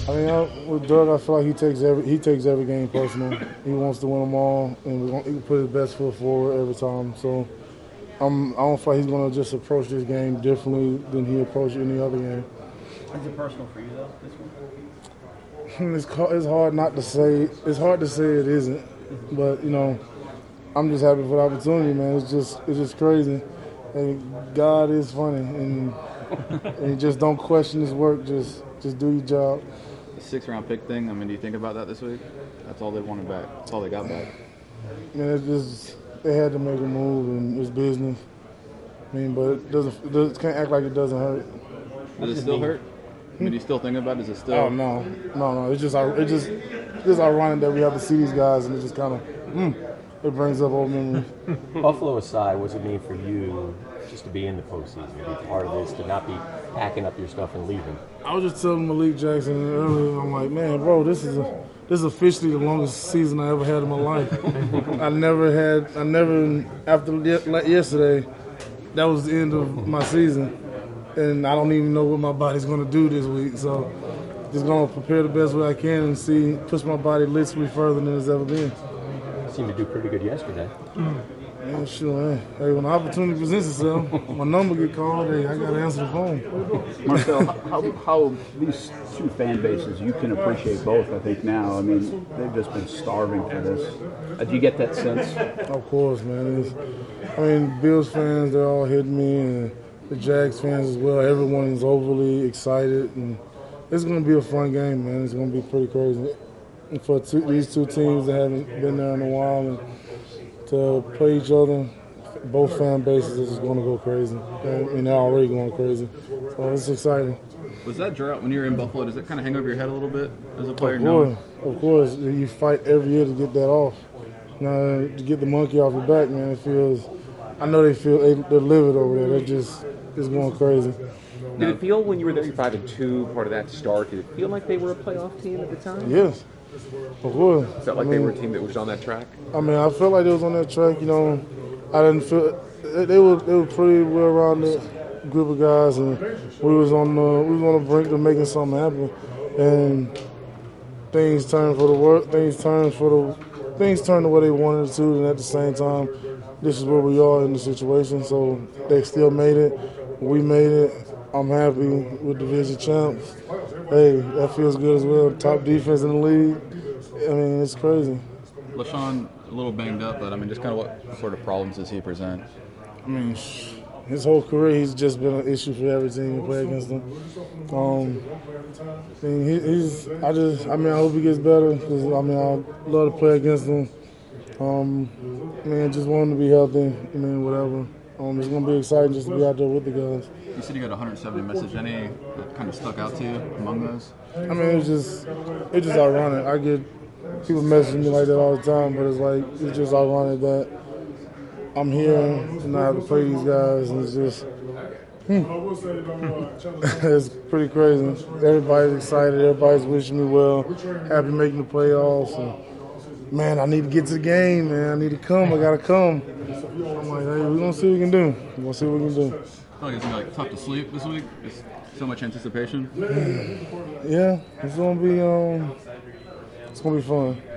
I mean, with Doug, I feel like he takes every game personal. He wants to win them all, and he put his best foot forward every time. So I don't feel like he's going to just approach this game differently than he approached any other game. Is it personal for you though this one? It's hard not to say. It's hard to say it isn't, but I'm just happy for the opportunity, man. It's just crazy, and God is funny, and you just don't question his work. Just do your job. The 6th-round pick thing, I mean, do you think about that this week? That's all they wanted back. That's all they got back. Man, they had to make a move, and it's business. I mean, but it can't act like it doesn't hurt. Does it still hurt? I mean, do you still think about it? Is it still? Oh no. It's just ironic that we have to see these guys, and it just kind of it brings up old memories. Buffalo aside, what's it mean for you just to be in the postseason, to be part of this, to not be packing up your stuff and leaving? I was just telling Malik Jackson earlier, I'm like, man, bro, this is officially the longest season I ever had in my life. I never after yesterday, that was the end of my season, and I don't even know what my body's going to do this week. So just going to prepare the best way I can and push my body literally further than it's ever been. Seemed to do pretty good yesterday. Yeah, sure, man. Hey, when the opportunity presents itself, my number get called, hey, I got to answer the phone. Marcel, how these two fan bases, you can appreciate both, I think, now. I mean, they've just been starving for this. Do you get that sense? Of course, man. Bills fans, they're all hitting me, and the Jags fans as well. Everyone is overly excited, and it's going to be a fun game, man. It's going to be pretty crazy. And for these two teams that haven't been there in a while, and to play each other, both fan bases is going to go crazy. And they're already going crazy. So it's exciting. Was that drought when you were in Buffalo, does that kind of hang over your head a little bit as a player? Of course. You fight every year to get that off. Now, to get the monkey off your back, man, it feels – I know they're livid over there. It's going crazy. Did it feel when you were there, you're 5-2, part of that start, did it feel like they were a playoff team at the time? Yes. Of course. Felt like they were a team that was on that track? I felt like they was on that track. I didn't feel they were pretty well-rounded group of guys, and we was on the brink of making something happen, and things turned for the worst. Things turned the way they wanted it to, and at the same time, this is where we are in the situation. So they still made it. We made it. I'm happy with division champs. Hey, that feels good as well. Top defense in the league. It's crazy. LeSean, a little banged up, but just kind of what sort of problems does he present? His whole career, he's just been an issue for every team to play against him. I hope he gets better because I love to play against him. Just want him to be healthy. Whatever. It's going to be exciting just to be out there with the guys. You said you got 170 messages. Any that kind of stuck out to you among those? It's just ironic. I get people messaging me like that all the time, but it's just ironic that I'm here and I have to play these guys, and it's just it's pretty crazy. Everybody's excited. Everybody's wishing me well. Happy making the playoffs. And, man, I need to get to the game, man. I need to come. I got to come. I'm like, hey, we're going to see what we can do. We're going to see what we can do. I feel like it's going to be tough to sleep this week. Just so much anticipation. Yeah, it's going to be fun.